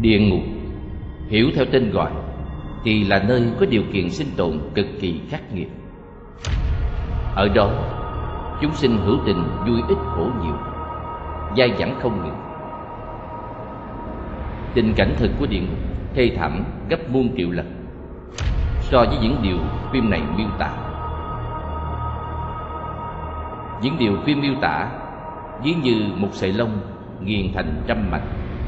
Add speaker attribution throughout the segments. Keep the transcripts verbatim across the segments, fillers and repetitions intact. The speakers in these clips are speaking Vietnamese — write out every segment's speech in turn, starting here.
Speaker 1: Địa ngục, hiểu theo tên gọi, thì là nơi có điều kiện sinh tồn cực kỳ khắc nghiệt. Ở đó, chúng sinh hữu tình vui ít khổ nhiều, dai dẳng không ngừng. Tình cảnh thực của địa ngục thê thảm gấp muôn triệu lần so với những điều phim này miêu tả. Những điều phim miêu tả ví như một sợi lông nghiền thành trăm mảnh.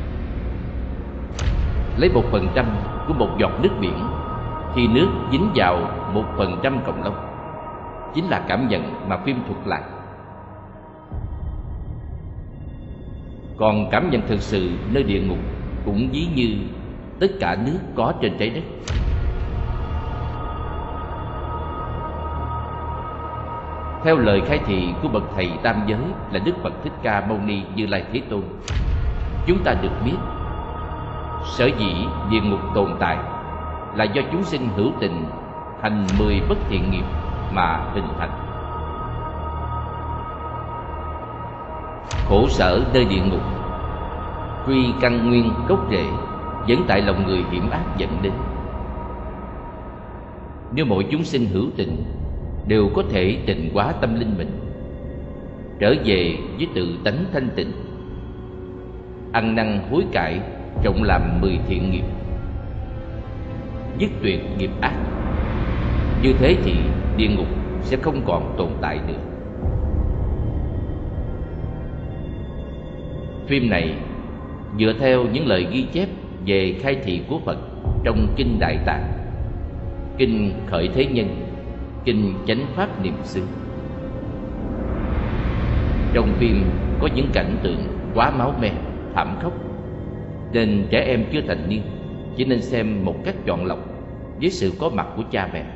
Speaker 1: Lấy một phần trăm của một giọt nước biển, khi nước dính vào một phần trăm cọng lông, chính là cảm nhận mà phim thuật lại. Còn cảm nhận thực sự nơi địa ngục cũng ví như tất cả nước có trên trái đất. Theo lời khai thị của bậc thầy tam giới là Đức Phật Thích Ca Mâu Ni Như Lai Thế Tôn, chúng ta được biết sở dĩ địa ngục tồn tại là do chúng sinh hữu tình hành mười bất thiện nghiệp mà hình thành. Khổ sở nơi địa ngục quy căn nguyên gốc rễ vẫn tại lòng người hiểm ác dẫn đến. Nếu mỗi chúng sinh hữu tình đều có thể tịnh hóa tâm linh mình, trở về với tự tánh thanh tịnh, ăn năn hối cải, trọng làm mười thiện nghiệp, dứt tuyệt nghiệp ác, như thế thì địa ngục sẽ không còn tồn tại nữa. Phim này dựa theo những lời ghi chép về khai thị của Phật trong Kinh Đại Tạng, Kinh Khởi Thế Nhân, Kinh Chánh Pháp Niệm Xứ. Trong phim có những cảnh tượng quá máu me, thảm khốc, nên trẻ em chưa thành niên chỉ nên xem một cách chọn lọc với sự có mặt của cha mẹ.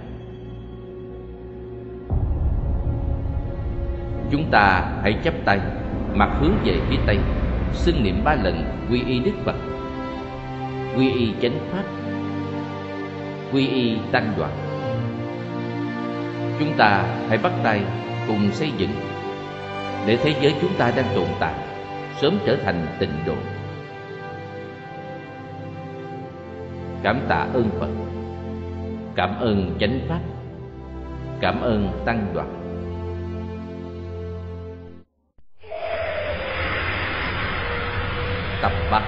Speaker 1: Chúng ta hãy chắp tay, mặt hướng về phía Tây, xưng niệm ba lần quy y Đức Phật, quy y Chánh Pháp, quy y Tăng Đoàn. Chúng ta hãy bắt tay cùng xây dựng để thế giới chúng ta đang tồn tại sớm trở thành tịnh độ. Cảm tạ ơn Phật, cảm ơn Chánh Pháp, cảm ơn Tăng Đoàn. Tập ba.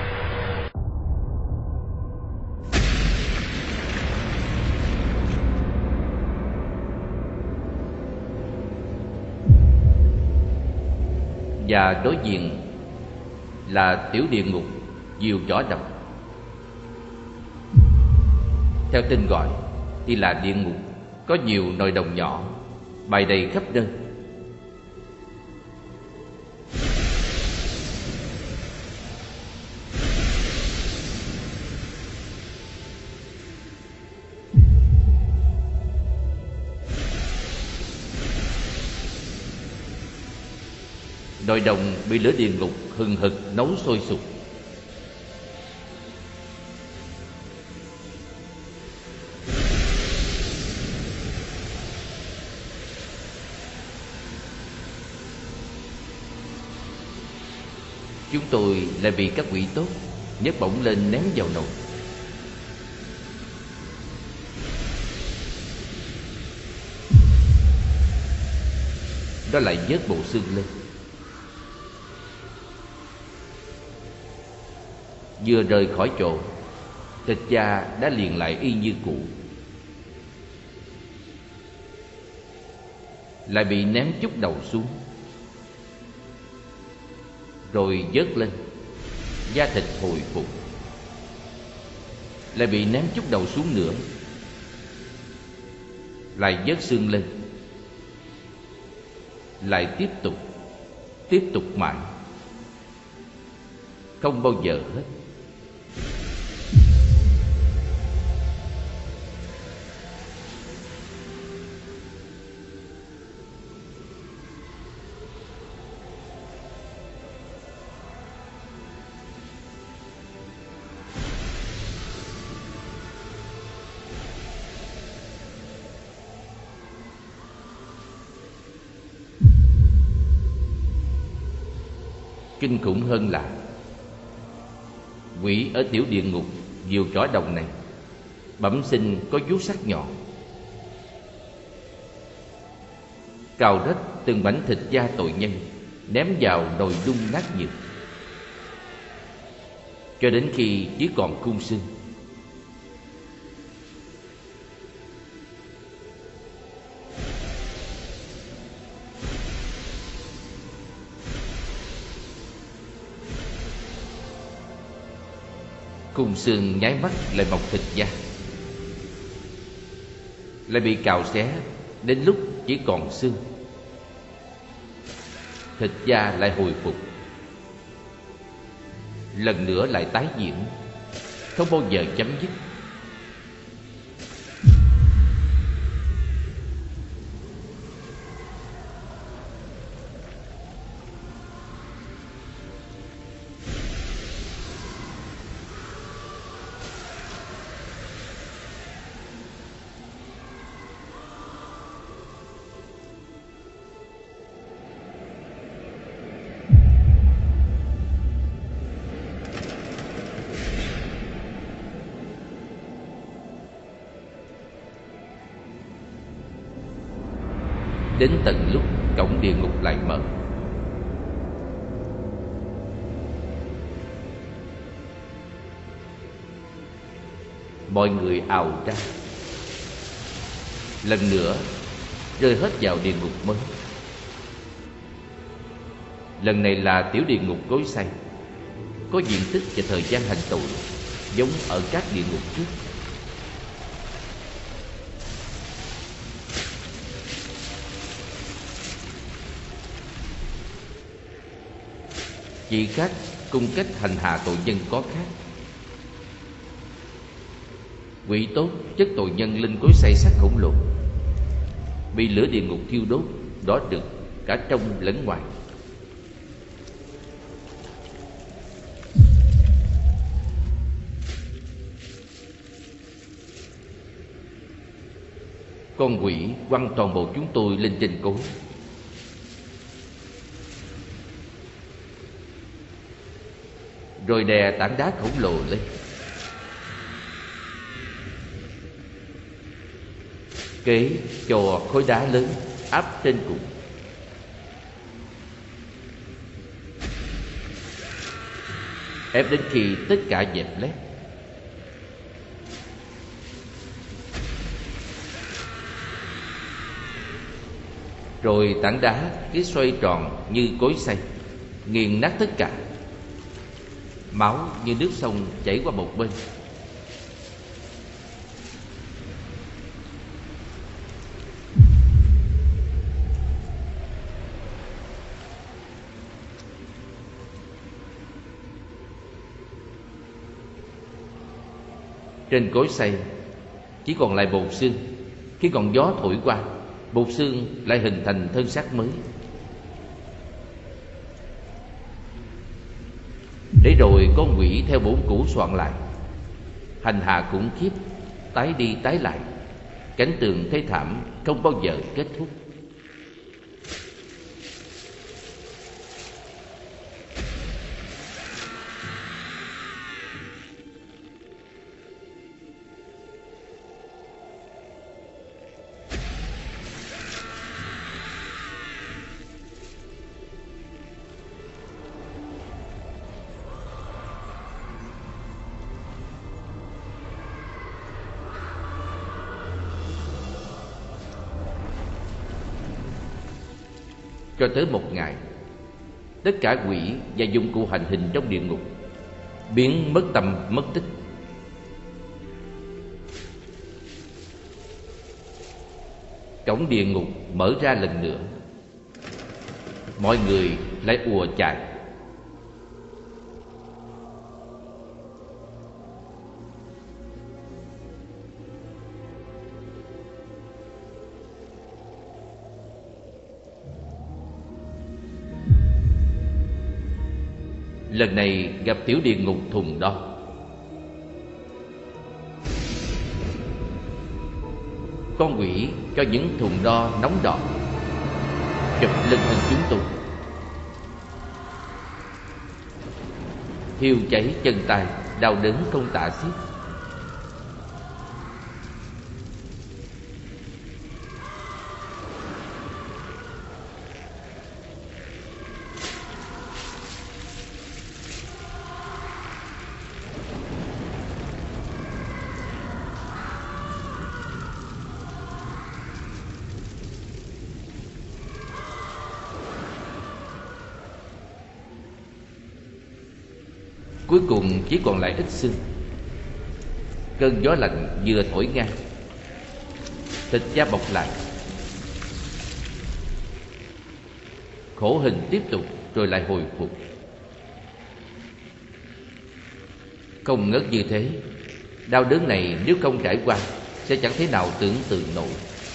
Speaker 1: Và đối diện là tiểu địa ngục Diều Chỏ Độc. Theo tên gọi thì là địa ngục có nhiều nồi đồng nhỏ bày đầy khắp nơi. Nồi đồng bị lửa địa ngục hừng hực nấu sôi sục. Chúng tôi lại bị các quỷ tốt nhấc bổng lên ném vào nồi. Đó lại vớt bộ xương lên. Vừa rời khỏi chỗ, thịt da đã liền lại y như cũ, lại bị ném chút đầu xuống, rồi vớt lên, da thịt hồi phục, lại bị ném chút đầu xuống nữa, lại vớt xương lên, lại tiếp tục, tiếp tục mãi, không bao giờ hết. Kinh khủng hơn là Quỷ ở tiểu địa ngục diều chỏ đồng này bẩm sinh có vuốt sắc nhọn, cào rách từng mảnh thịt da tội nhân, ném vào nồi đun nát nhừ, cho đến khi chỉ còn khung xương. Khung xương nháy mắt lại mọc thịt da, lại bị cào xé đến lúc chỉ còn xương. Thịt da lại hồi phục, lần nữa lại tái diễn, không bao giờ chấm dứt. Đến tận lúc cổng địa ngục lại mở, mọi người ào ra, lần nữa rơi hết vào địa ngục mới. Lần này là tiểu địa ngục cối xay, có diện tích và thời gian hành tù giống ở các địa ngục trước. Chỉ khác cung cách hành hạ tội nhân có khác. Quỷ tốt chất tội nhân lên cối xay sắt khổng lồ, bị lửa địa ngục thiêu đốt, đỏ rực cả trong lẫn ngoài. Con quỷ quăng toàn bộ chúng tôi lên trên cối, rồi đè tảng đá khổng lồ lên. Kế cho khối đá lớn áp trên cùng, ép đến khi tất cả dẹp lép. Rồi tảng đá cứ xoay tròn như cối xay, nghiền nát tất cả. Máu như nước sông chảy qua một bên. Trên cối xay chỉ còn lại bột xương. Khi còn gió thổi qua, bột xương lại hình thành thân xác mới. Để rồi con quỷ theo bổn cũ soạn lại, hành hạ khủng khiếp, tái đi tái lại, cảnh tượng thê thảm không bao giờ kết thúc. Cho tới một ngày, tất cả quỷ và dụng cụ hành hình trong địa ngục biến mất tầm mất tích. Cổng địa ngục mở ra lần nữa, mọi người lại ùa chạy. Lần này gặp tiểu địa ngục thùng đo. Con quỷ cho những thùng đo nóng đỏ chụp lên thân chúng tôi, thiêu cháy chân tay, đau đớn không tả xiết. Cuối cùng chỉ còn lại ít xương. Cơn gió lạnh vừa thổi ngang, thịt da bọc lại. Khổ hình tiếp tục rồi lại hồi phục. Không ngớt như thế, đau đớn này nếu không trải qua sẽ chẳng thể nào tưởng tượng nổi.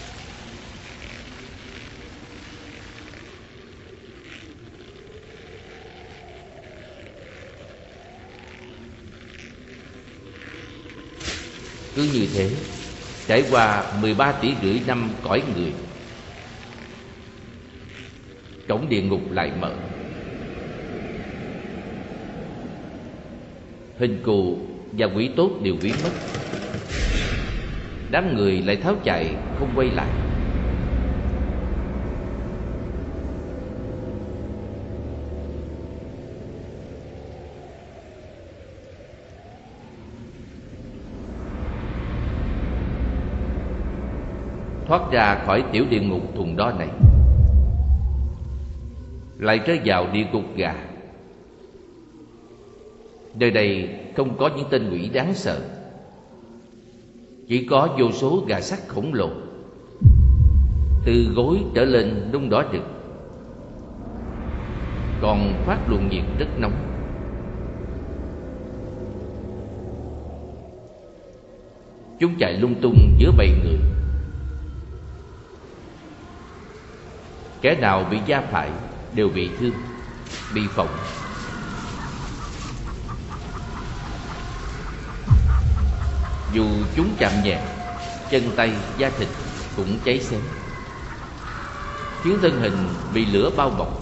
Speaker 1: Cứ như thế, trải qua mười ba tỷ rưỡi năm cõi người, cổng địa ngục lại mở. Hình cù và quỷ tốt đều biến mất. Đám người lại tháo chạy không quay lại. Thoát ra khỏi tiểu địa ngục thùng đó này, lại rơi vào địa ngục gà. Nơi đây không có những tên quỷ đáng sợ, chỉ có vô số gà sắt khổng lồ, từ gối trở lên nung đỏ rực, còn phát luồng nhiệt rất nóng. Chúng chạy lung tung giữa bầy người. Kẻ nào bị va phải đều bị thương, bị phỏng. Dù chúng chạm nhẹ, chân tay, da thịt cũng cháy xém, khiến thân hình bị lửa bao bọc.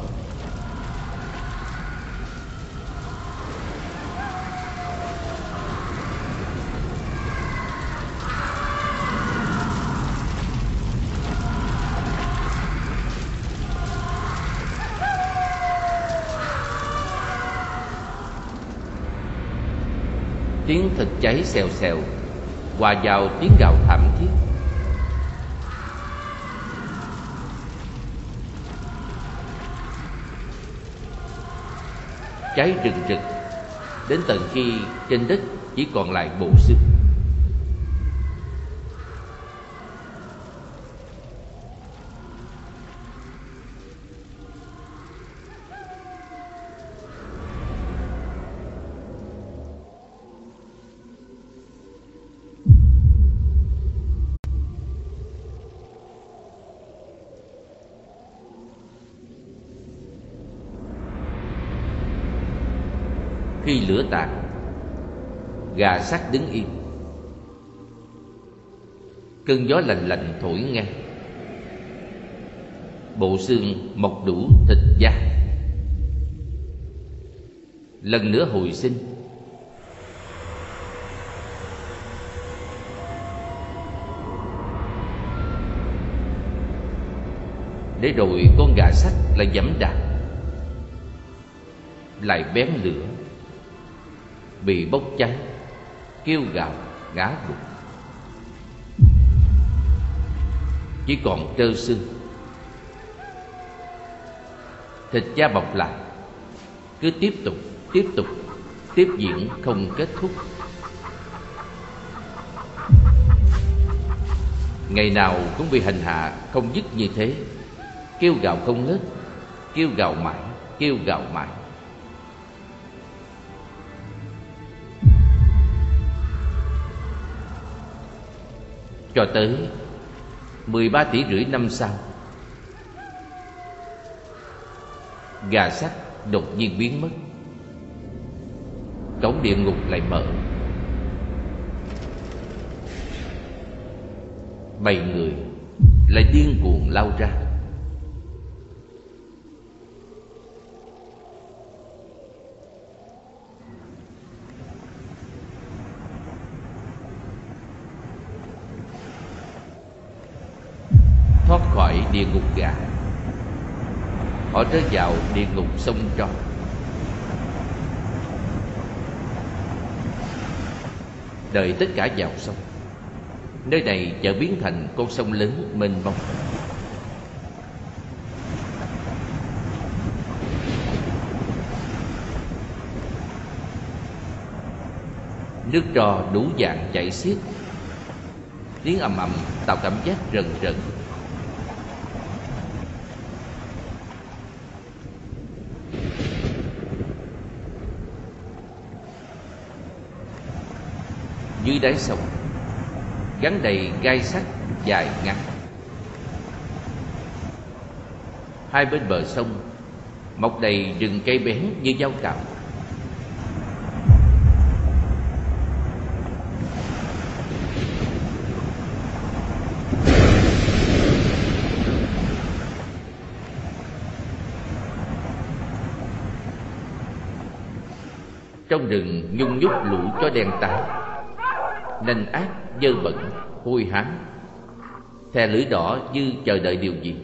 Speaker 1: Tiếng thịt cháy xèo xèo hòa vào tiếng gào thảm thiết. Cháy rừng rực đến tận khi trên đất chỉ còn lại bộ xương. Khi lửa tàn, gà sắt đứng yên. Cơn gió lạnh lạnh thổi ngang. Bộ xương mọc đủ thịt da, lần nữa hồi sinh. Để rồi con gà sắt lại giẫm đạp, lại bén lửa, bị bốc cháy, kêu gào ngã gục. Chỉ còn trơ xương, thịt da bọc lại, cứ tiếp tục, tiếp tục, tiếp diễn không kết thúc. Ngày nào cũng bị hành hạ không dứt như thế, kêu gào không ngớt, kêu gào mãi, kêu gào mãi. Cho tới mười ba tỷ rưỡi năm sau, gà sắt đột nhiên biến mất. Cổng địa ngục lại mở. Bầy người lại điên cuồng lao ra. thoát khỏi địa ngục gà. Họ rơi vào địa ngục sông Tro. Đợi tất cả vào sông, nơi này chợt biến thành con sông lớn mênh mông. Nước Tro đủ dạng chảy xiết, tiếng ầm ầm tạo cảm giác rần rần. Dưới đáy sông gắn đầy gai sắt dài ngắn. Hai bên bờ sông mọc đầy rừng cây bén như dao cạo. Trong rừng nhung nhúc lũ chó đen tái, nanh ác, dơ bẩn, hôi hám, thè lưỡi đỏ như chờ đợi điều gì.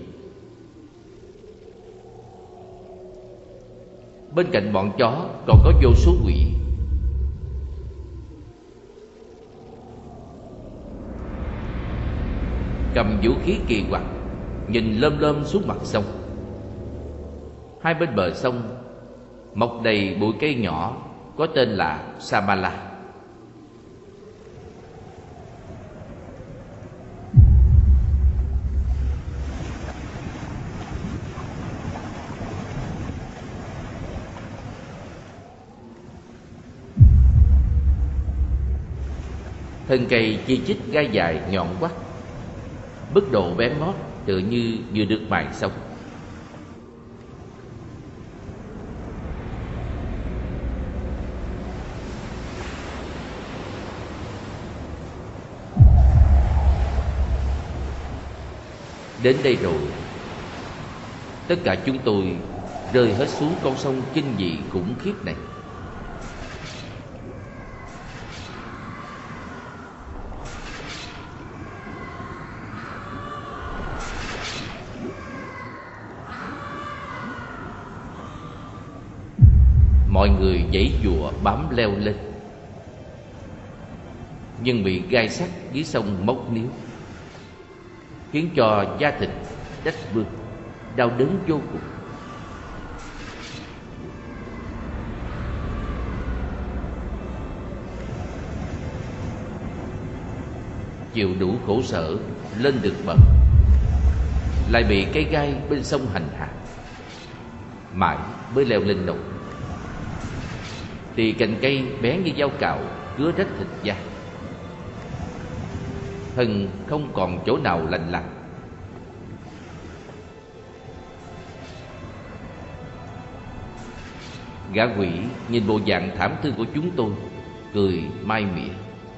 Speaker 1: Bên cạnh bọn chó còn có vô số quỷ. Cầm vũ khí kỳ quặc, nhìn lơm lơm xuống mặt sông. Hai bên bờ sông mọc đầy bụi cây nhỏ có tên là Samala. Thân cây chi chít gai dài nhọn quắt, mức độ bén mót tựa như vừa được mài xong. Đến đây rồi, tất cả chúng tôi rơi hết xuống con sông kinh dị khủng khiếp này. Mọi người giãy giụa bám leo lên, nhưng bị gai sắt dưới sông móc níu, khiến cho da thịt rách bươm, đau đớn vô cùng. Chịu đủ khổ sở lên được bờ, lại bị cây gai bên sông hành hạ, mãi mới leo lên nổi. Thì cành cây bén như dao cạo cứa rách thịt da, thân không còn chỗ nào lành lặn. Gã quỷ nhìn bộ dạng thảm thương của chúng tôi, cười mai mỉa.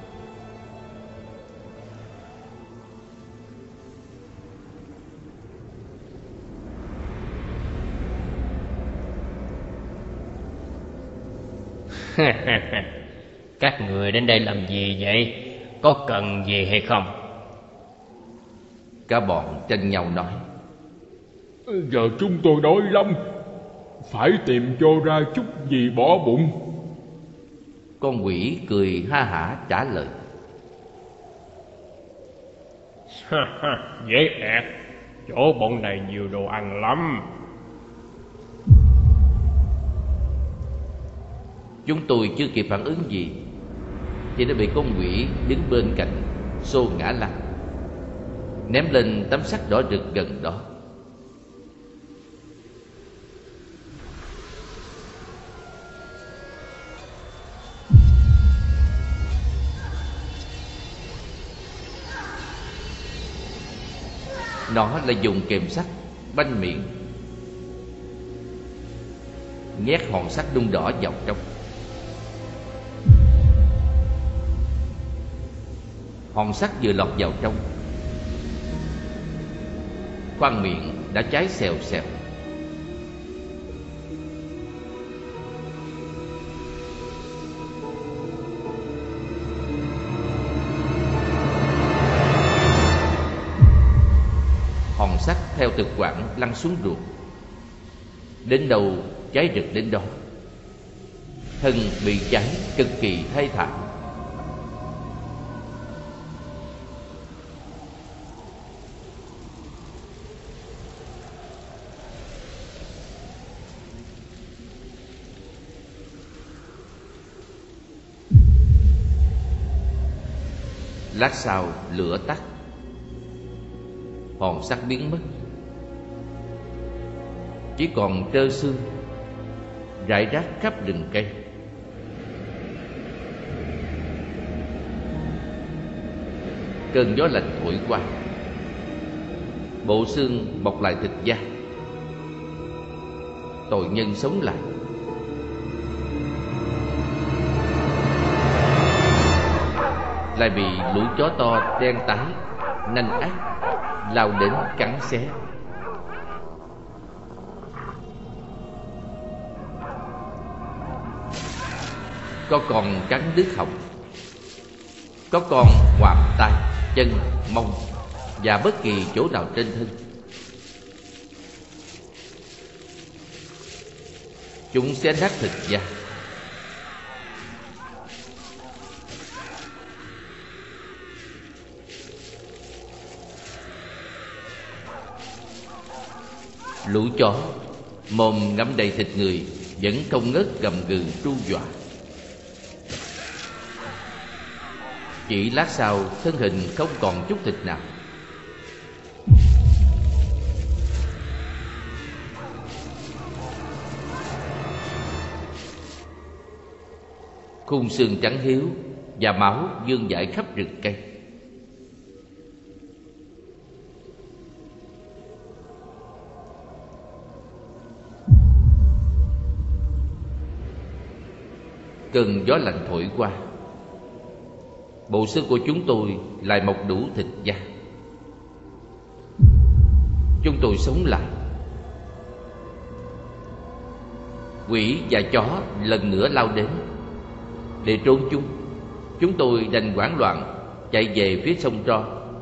Speaker 2: Các người đến đây làm gì vậy? Có cần gì hay không?
Speaker 1: Cả bọn tranh nhau nói.
Speaker 3: Giờ chúng tôi đói lắm, phải tìm cho ra chút gì bỏ bụng.
Speaker 1: Con quỷ cười ha hả trả lời.
Speaker 2: Dễ ẹt, chỗ bọn này nhiều đồ ăn lắm.
Speaker 1: Chúng tôi chưa kịp phản ứng gì thì đã bị con quỷ đứng bên cạnh xô ngã lăn, ném lên tấm sắt đỏ rực gần đó. Nó là dùng kềm sắt banh miệng, nhét hòn sắt đun đỏ vào trong. Hòn sắt vừa lọt vào trong, khoang miệng đã cháy xèo xèo. sắt theo thực quản lăn xuống ruộng. Đến đâu cháy rực đến đó. Thân bị cháy cực kỳ thê thảm. Lát sau lửa tắt, hòn sắt biến mất, chỉ còn trơ xương rải rác khắp rừng cây. Cơn gió lạnh thổi qua, bộ xương bọc lại thịt da. Tội nhân sống lại. Lại bị lũ chó to đen tái nanh ác lao đến cắn xé. Có con cắn đứt họng, có con ngoạm tay, chân, mông và bất kỳ chỗ nào trên thân. Chúng xé nát thịt da. Lũ chó mồm ngậm đầy thịt người vẫn không ngớt gầm gừ tru dọa. Chỉ lát sau, thân hình không còn chút thịt nào. Khung xương trắng hiếu và máu vương vãi khắp rừng cây. Cơn gió lạnh thổi qua, bộ xương của chúng tôi lại mọc đủ thịt da. Chúng tôi sống lại. Quỷ và chó lần nữa lao đến. Để trốn chúng, chúng tôi đành hoảng loạn chạy về phía sông Tro.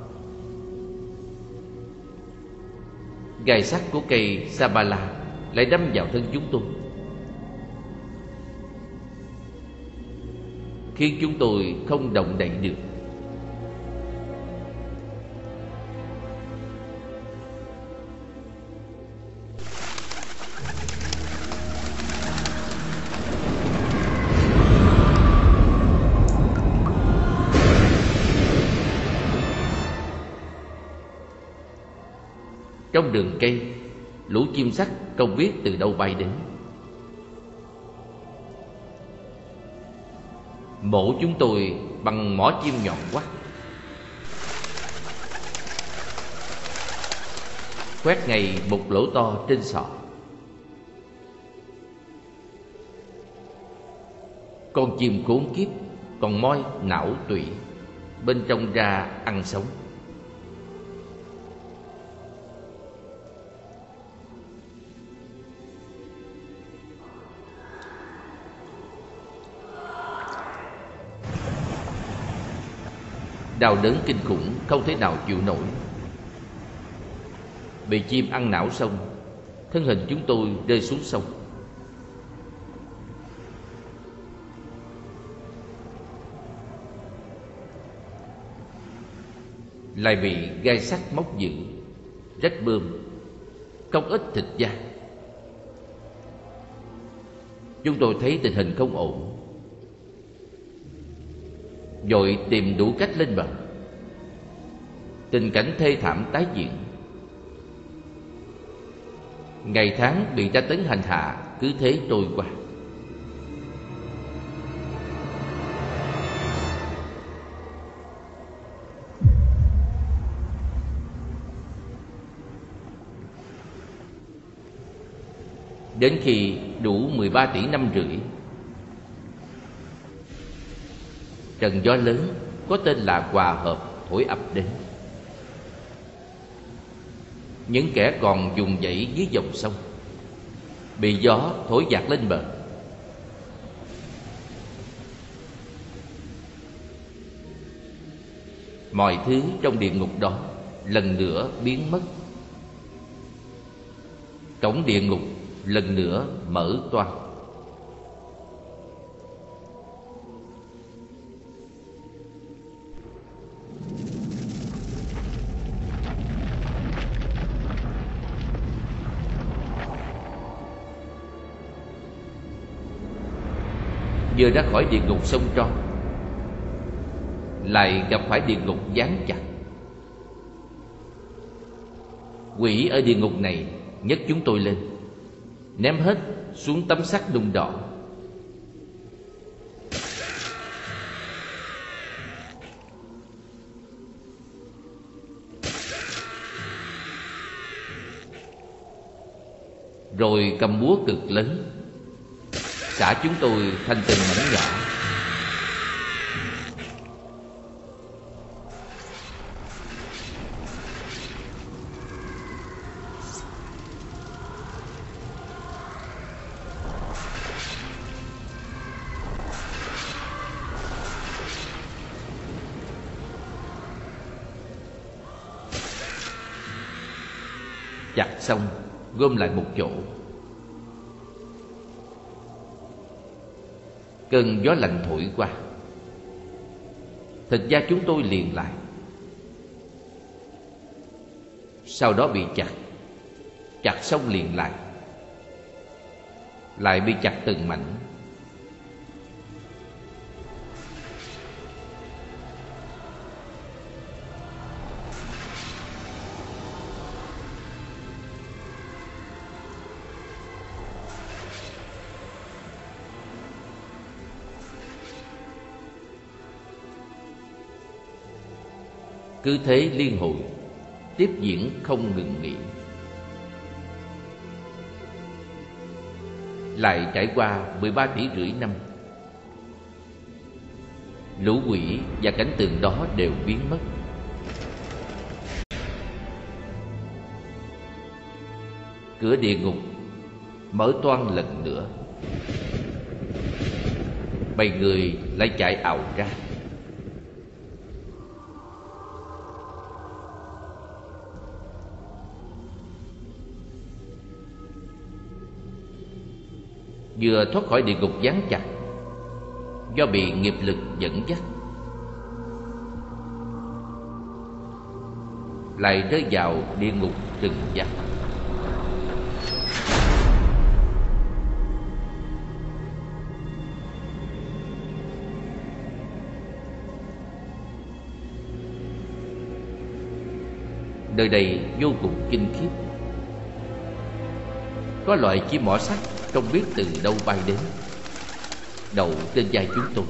Speaker 1: Gai sắt của cây Sabala lại đâm vào thân chúng tôi, khiến chúng tôi không động đậy được. Trong rừng cây, lũ chim sắt không biết từ đâu bay đến. Mổ chúng tôi bằng mỏ chim nhọn quắt, khoét ngay một lỗ to trên sọ. Con chim khốn kiếp còn moi não tủy, bên trong ra ăn sống. Đau đớn kinh khủng không thể nào chịu nổi. Bị chim ăn não xong, thân hình chúng tôi rơi xuống sông. Lại bị gai sắt móc giữ, rách bươm, không ít thịt da. Chúng tôi thấy tình hình không ổn, vội tìm đủ cách lên bờ. Tình cảnh thê thảm tái diễn. Ngày tháng bị tra tấn hành hạ cứ thế trôi qua. Đến khi đủ mười ba tỷ năm rưỡi, trận gió lớn có tên là Hòa Hợp thổi ập đến. Những kẻ còn vùng vẫy dưới dòng sông bị gió thổi dạt lên bờ. Mọi thứ trong địa ngục đó lần nữa biến mất, cổng địa ngục lần nữa mở toang. Vừa ra khỏi địa ngục sông tro, lại gặp phải địa ngục giáng chặt. Quỷ ở địa ngục này nhấc chúng tôi lên, ném hết xuống tấm sắt nung đỏ. Rồi cầm búa cực lớn xả chúng tôi thành từng mảnh nhỏ. Chặt xong gom lại một chỗ. Cơn gió lạnh thổi qua, thịt da chúng tôi liền lại. Sau đó bị chặt, chặt xong liền lại, lại bị chặt từng mảnh. Cứ thế liên hồi, tiếp diễn không ngừng nghỉ. Lại trải qua mười ba tỷ rưỡi năm, lũ quỷ và cảnh tượng đó đều biến mất. Cửa địa ngục mở toang lần nữa. Bầy người lại chạy ào ra. Vừa thoát khỏi địa ngục giáng chặt, do bị nghiệp lực dẫn dắt, lại rơi vào địa ngục trừng giác. Nơi đây vô cùng kinh khiếp. Có loại chim mỏ sắt không biết từ đâu bay đến, đậu trên vai chúng tôi.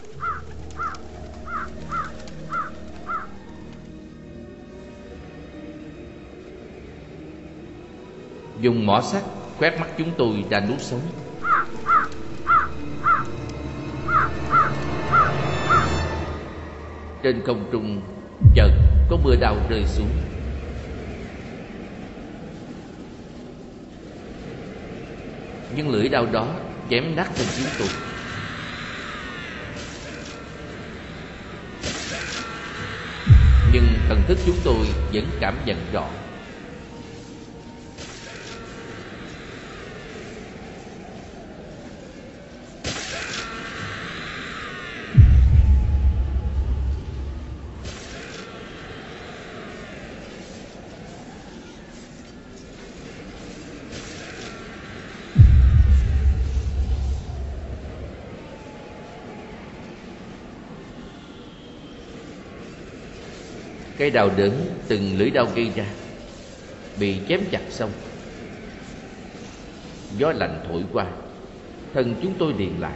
Speaker 1: Dùng mỏ sắt quét mắt chúng tôi ra nuốt sống. Trên không trung chợt có mưa đao rơi xuống. Nhưng lưỡi đao đó chém nát thân chúng tôi. Nhưng thần thức chúng tôi vẫn cảm nhận rõ. Cái đau đớn từng lưỡi đao gây ra bị chém chặt xong, gió lạnh thổi qua, thân chúng tôi liền lại,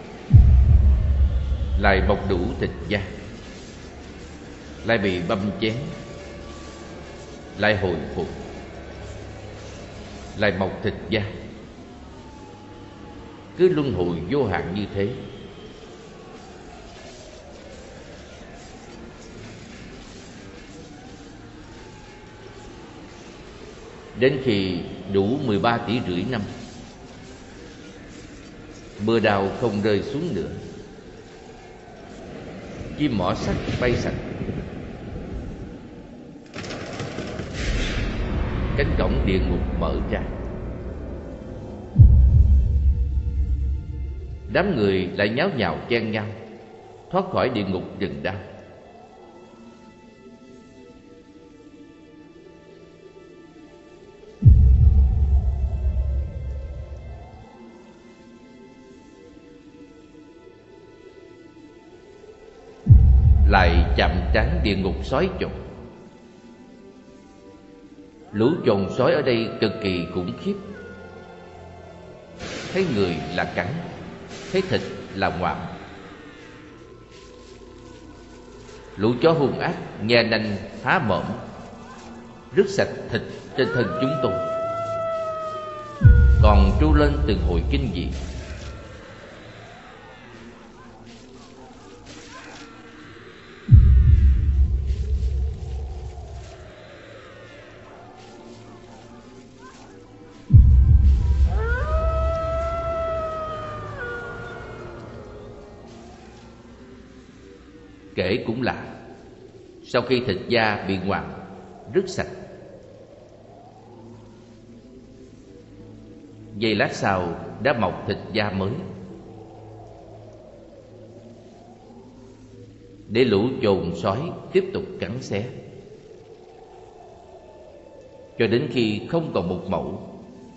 Speaker 1: lại bọc đủ thịt da, lại bị băm chém, lại hồi phục, lại mọc thịt da, cứ luân hồi vô hạn như thế. Đến khi đủ mười ba tỷ rưỡi năm, mưa đào không rơi xuống nữa, chim mỏ sắt bay sạch, cánh cổng địa ngục mở ra. Đám người lại nháo nhào chen nhau thoát khỏi địa ngục rừng đau. Lại chạm trán địa ngục sói chồn. Lũ chồn sói ở đây cực kỳ khủng khiếp. Thấy người là cắn, thấy thịt là ngoạm. Lũ chó hung ác nhe nanh há mồm rứt sạch thịt trên thân chúng tôi, còn tru lên từng hồi kinh dị. Kể cũng lạ, sau khi thịt da bị ngoạm rứt sạch, giây lát sau đã mọc thịt da mới, để lũ chồn sói tiếp tục cắn xé, cho đến khi không còn một mẩu.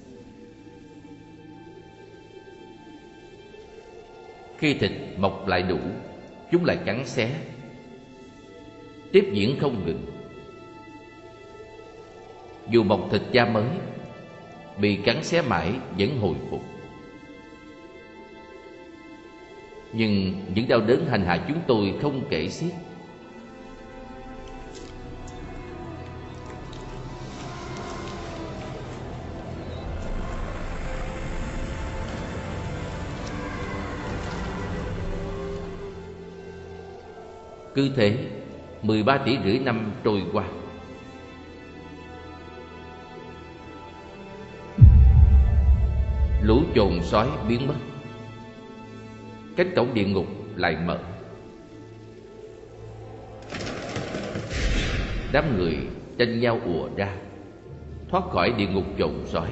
Speaker 1: Khi thịt mọc lại đủ, chúng lại cắn xé, tiếp diễn không ngừng. Dù mọc thịt da mới, bị cắn xé mãi vẫn hồi phục. Nhưng những đau đớn hành hạ chúng tôi không kể xiết. Cứ thế, mười ba tỷ rưỡi năm trôi qua. Lũ chồn sói biến mất, cánh cổng địa ngục lại mở. Đám người tranh nhau ùa ra, thoát khỏi địa ngục chồn sói.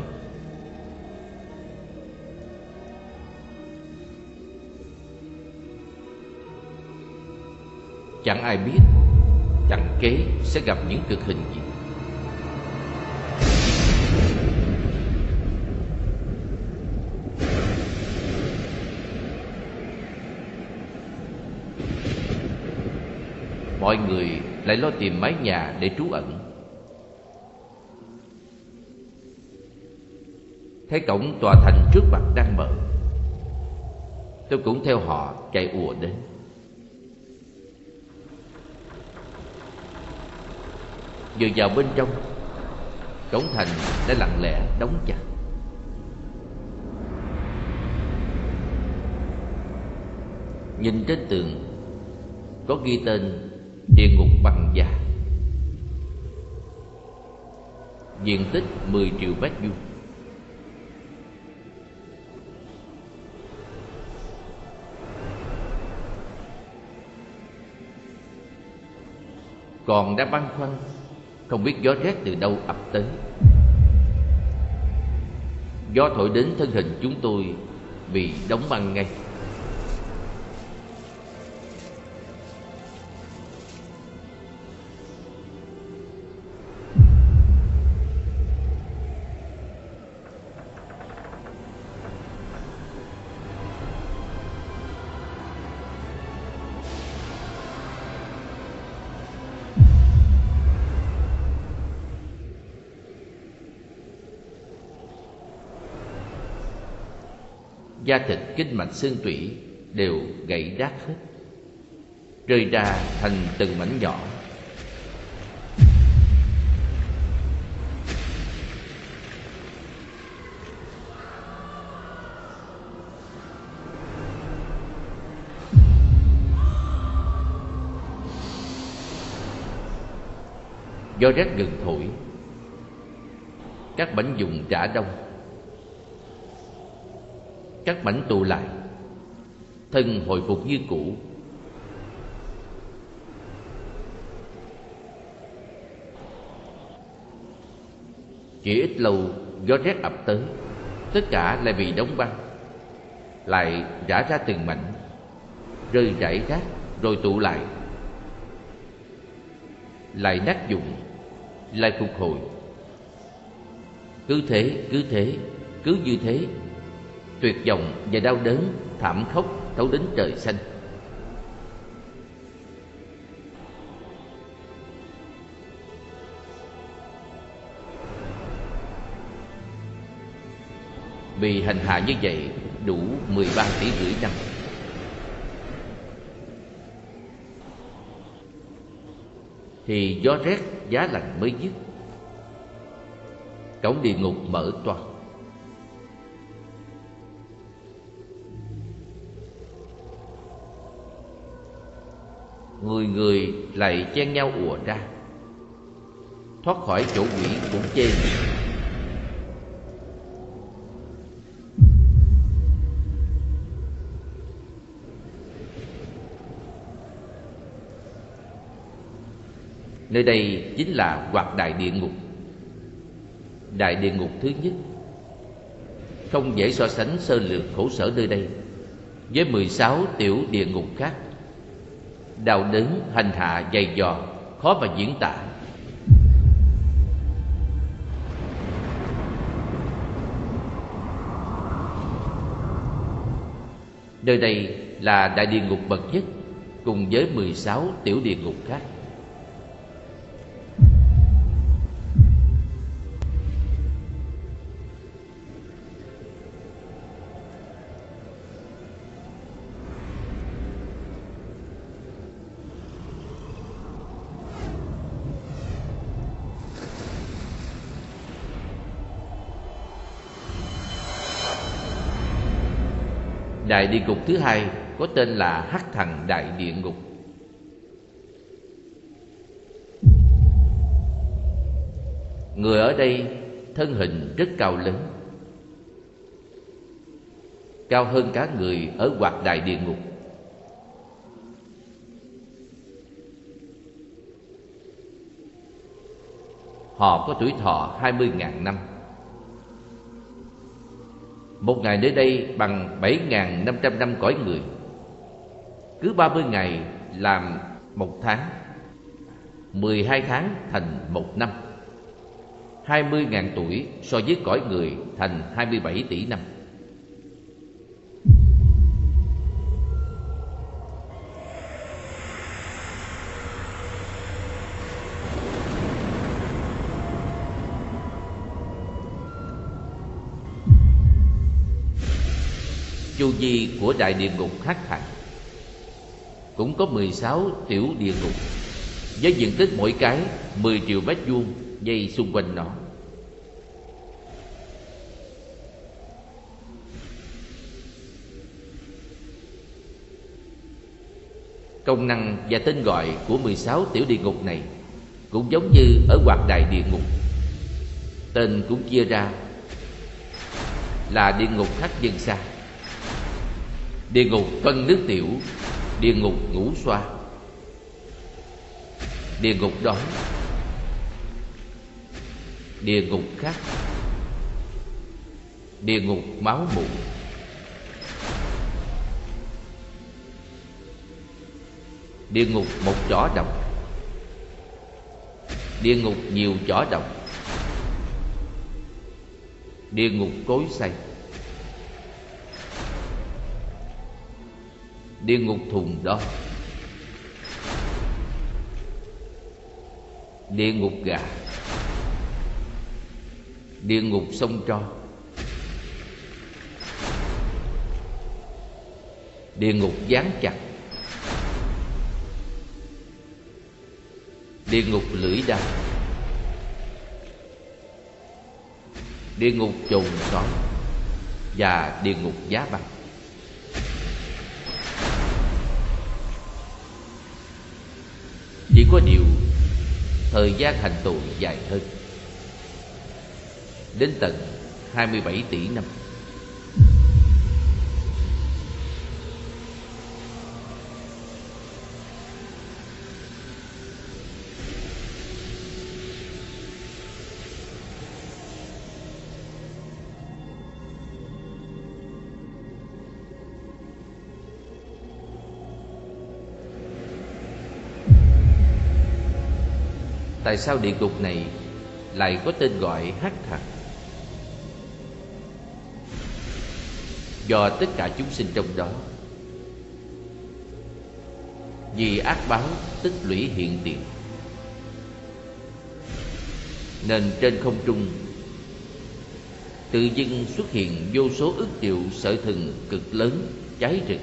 Speaker 1: Chẳng ai biết chẳng kế sẽ gặp những cực hình gì. Mọi người lại lo tìm mái nhà để trú ẩn. Thấy cổng tòa thành trước mặt đang mở, tôi cũng theo họ chạy ùa đến. Vừa vào bên trong, cổng thành đã lặng lẽ đóng chặt. Nhìn trên tường có ghi tên địa ngục bằng da, diện tích mười triệu mét vuông. Còn đã băn khoăn không biết gió rét từ đâu ập tới. Gió thổi đến thân hình chúng tôi bị đóng băng ngay. Da thịt, kinh mạch, xương tủy đều gãy rát hết, rơi ra thành từng mảnh nhỏ. Do rét gần thổi, các mảnh dùng trả đông, các mảnh tụ lại, thân hồi phục như cũ. Chỉ ít lâu, gió rét ập tới, tất cả lại bị đóng băng. lại rã ra từng mảnh, rơi rải rác rồi tụ lại, lại nát vụn, lại phục hồi. Cứ thế, cứ thế, cứ như thế, tuyệt vọng và đau đớn thảm khốc thấu đến trời xanh. Bị hành hạ như vậy đủ mười ba tỷ rưỡi năm. Thì gió rét giá lạnh mới dứt, cổng địa ngục mở toang. Người người lại chen nhau ùa ra, thoát khỏi chỗ quỷ cũng chê. Nơi đây chính là Hoạt Đại Địa Ngục. Đại địa ngục thứ nhất không dễ so sánh sơ lược khổ sở nơi đây với mười sáu tiểu địa ngục khác. Đau đớn, hành hạ, dày dò, khó mà diễn tả. Nơi đây là đại địa ngục bậc nhất, cùng với mười sáu tiểu địa ngục khác. Đại địa ngục thứ hai có tên là Hắc Thần Đại Địa Ngục. Người ở đây thân hình rất cao lớn, cao hơn cả người ở Hoạt Đại Địa Ngục. Họ có tuổi thọ hai mươi nghìn năm. Một ngày nơi đây bằng bảy nghìn năm trăm năm cõi người. Cứ ba mươi ngày làm một tháng, mười hai tháng thành một năm. Hai mươi nghìn tuổi so với cõi người thành hai mươi bảy tỷ năm. Chu vi của đại địa ngục Hắc Thần cũng có mười sáu tiểu địa ngục, với diện tích mỗi cái mười triệu mét vuông dây xung quanh nó. Công năng và tên gọi của mười sáu tiểu địa ngục này cũng giống như ở Hoạt Đại Địa Ngục. Tên cũng chia ra là địa ngục Hắc Dân Sa, địa ngục phân nước tiểu, địa ngục ngũ xoa, địa ngục đói, địa ngục khát, địa ngục máu mủ, địa ngục một chỏ độc, địa ngục nhiều chỏ độc, địa ngục cối xay, địa ngục thùng đo, địa ngục gà, địa ngục sông tro, địa ngục dán chặt, địa ngục lưỡi đao, địa ngục chồn sói và địa ngục giá băng. Chỉ có điều thời gian hành tù dài hơn, đến tận hai mươi bảy tỷ năm. tại sao địa ngục này lại có tên gọi hắc thần? Do tất cả chúng sinh trong đó vì ác báo tích lũy hiện tiền, nên trên không trung tự dưng xuất hiện vô số ức triệu sợi thừng cực lớn cháy rực.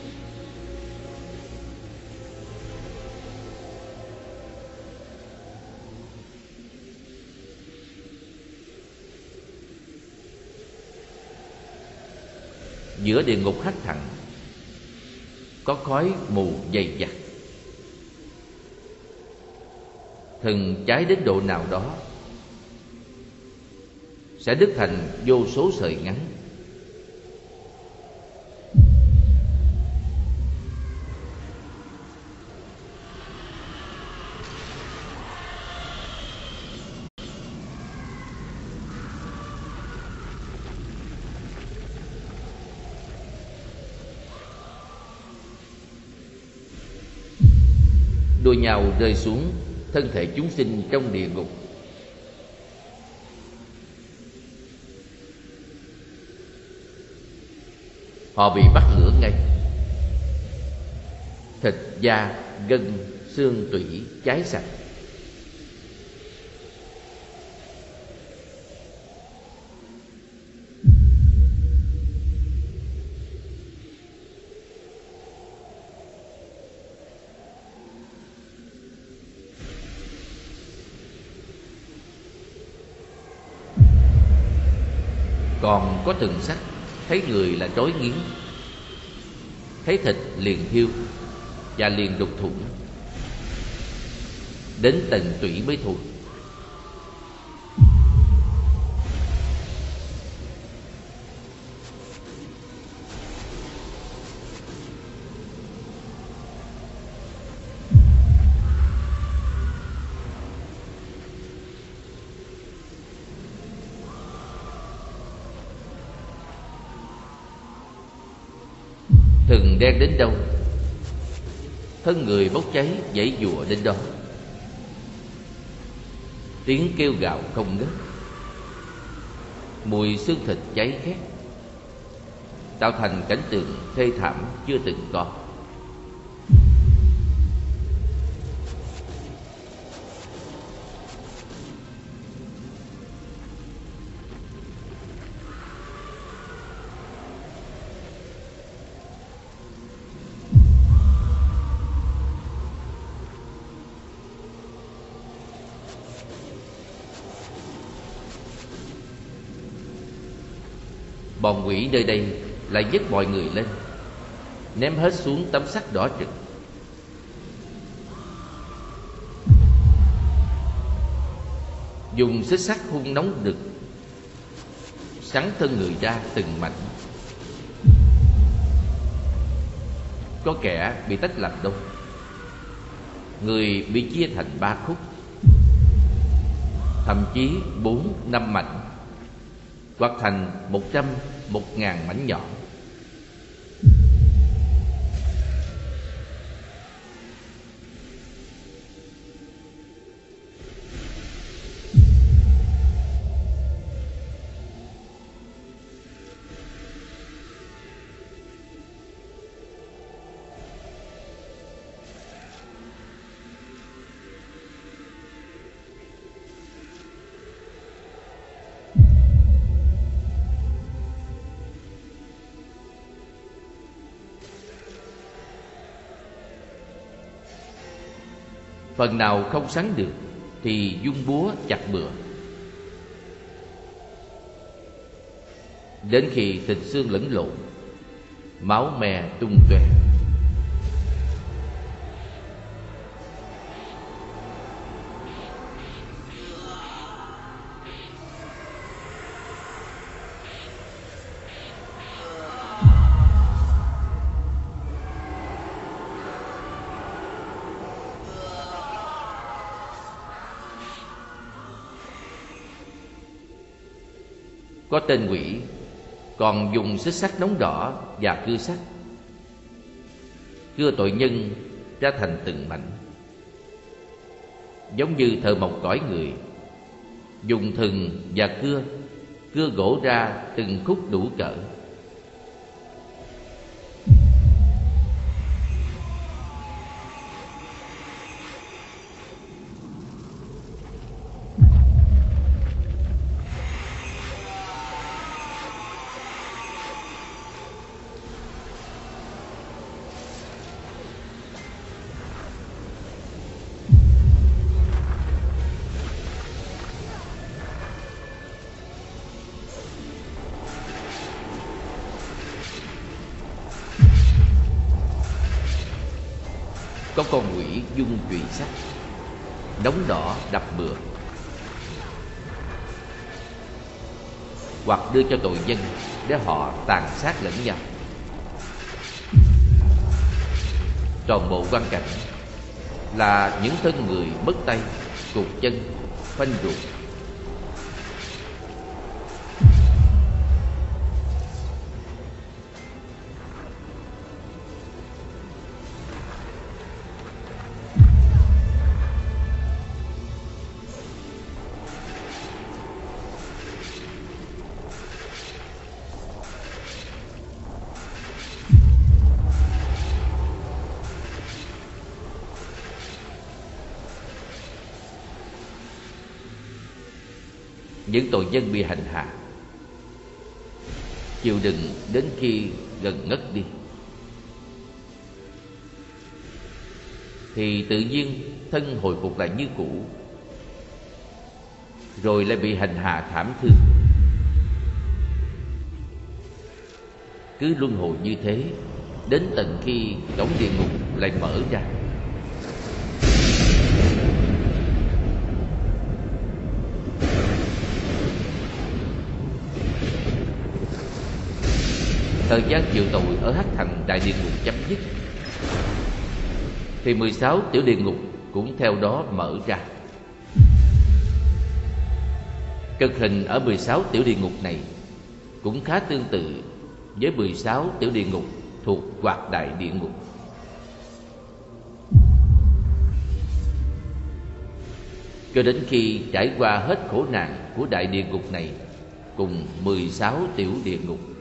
Speaker 1: Giữa địa ngục hắc thẳng có khói mù dày đặc, thừng cháy đến độ nào đó sẽ đứt thành vô số sợi ngắn. Đua nhau rơi xuống thân thể chúng sinh trong địa ngục. Họ bị bắt lửa ngay. Thịt, da, gân, xương tủy cháy sạch. Còn có từng sắc, thấy người là trói nghiến, thấy thịt liền thiêu và liền đục thủng, đến tận tủy mới thôi. Thừng đen đến đâu, thân người bốc cháy giãy giụa đến đó. Tiếng kêu gào không ngớt, mùi xương thịt cháy khét, tạo thành cảnh tượng thê thảm chưa từng có. Bọn quỷ nơi đây lại dứt mọi người lên, ném hết xuống tấm sắt đỏ rực. Dùng xích sắt hun nóng đực, sắn thân người ra từng mảnh. Có kẻ bị tách làm đôi, người bị chia thành ba khúc, thậm chí bốn năm mảnh, hoặc thành một trăm, một ngàn mảnh nhỏ. Phần nào không sắn được thì vung búa chặt bừa, đến khi thịt xương lẫn lộn, máu me tung tóe. Có tên quỷ còn dùng xích sắt nóng đỏ và cưa sắt, cưa tội nhân ra thành từng mảnh. giống như thợ mộc cõi người, dùng thừng và cưa cưa gỗ ra từng khúc đủ cỡ. Có con quỷ dung chùy sắt, đóng đỏ đập bừa, hoặc đưa cho tội nhân để họ tàn sát lẫn nhau. Toàn bộ quang cảnh là những thân người mất tay, cụt chân, phanh ruột. Những tội nhân bị hành hạ chịu đựng đến khi gần ngất đi, thì tự nhiên thân hồi phục lại như cũ, rồi lại bị hành hạ thảm thương. Cứ luân hồi như thế đến tận khi cổng địa ngục lại mở ra. Thời gian chịu tội ở Hắc Thành Đại Địa Ngục chấm dứt, thì mười sáu tiểu địa ngục cũng theo đó mở ra. Cực hình ở mười sáu tiểu địa ngục này cũng khá tương tự với mười sáu tiểu địa ngục thuộc Hoạt Đại Địa Ngục. Cho đến khi trải qua hết khổ nạn của đại địa ngục này cùng mười sáu tiểu địa ngục,